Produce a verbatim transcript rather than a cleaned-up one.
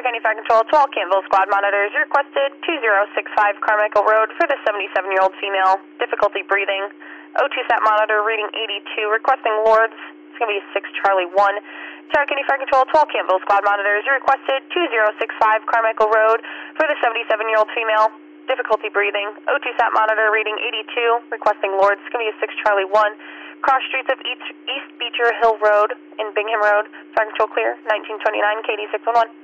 County Fire Control to all Campbell Squad monitors. Requested two zero six five Carmichael Road for the seventy-seven-year-old female. Difficulty breathing. O two sat monitor reading eighty-two. Requesting Lords. It's going to be six Charlie one. County County Fire Control to all Campbell Squad monitors. Requested two zero six five Carmichael Road for the seventy-seven-year-old female. Difficulty breathing. O two sat monitor reading eighty-two. Requesting Lords. It's going to be six Charlie one. Cross streets of East, East Beecher Hill Road in Bingham Road. Fire Control clear. nineteen twenty-nine K D six one one.